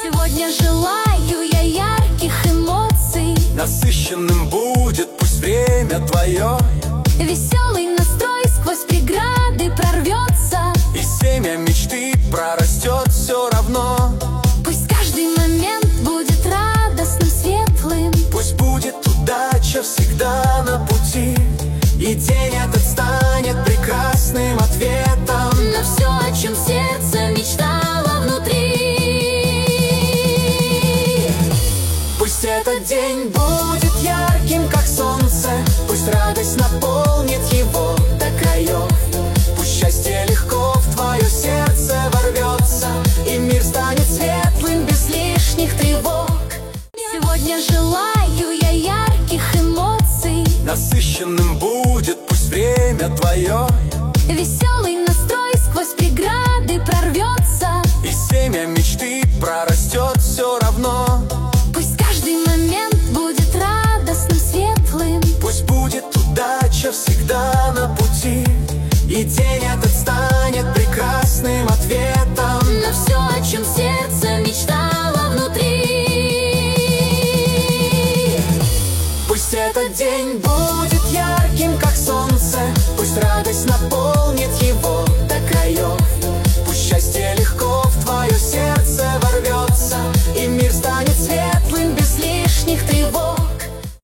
Сегодня желаю я ярких эмоций. Насыщенным будет пусть время твое. Веселый настрой сквозь преграды прорвется, И семя мечты прорастет все равно. пусть каждый момент будет радостным, светлым. Пусть будет удача всегда на пути, и день этот станет прекрасным ответом На все, о чем сердце мечтало внутри. Пусть этот день будет ярким, как солнце. Пусть радость наполнит его до краев. Пусть счастье легко в твое сердце ворвется, и мир станет светлым без лишних тревог. Сегодня желаю я ярких эмоций. Насыщенным будет пусть время твое. Веселый настрой сквозь преграды прорвется, И семя мечты прорастет все равно. пусть каждый момент будет радостным, светлым. Пусть будет удача всегда на пути, и день этот станет прекрасным ответом На все, о чем сердце мечтало внутри. Пусть этот день будет ярким, как солнце. Пусть радость наполнит